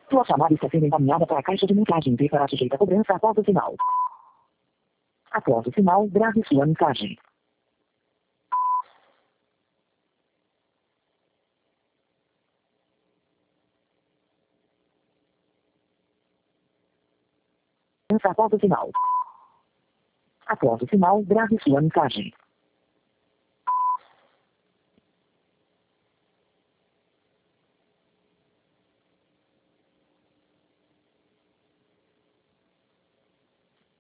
Sua chamada está sendo encaminhada para a caixa de mensagem e será sujeita a cobrança após o sinal. Após o sinal, grave sua mensagem. Após o sinal. Após o sinal, grave sua mensagem.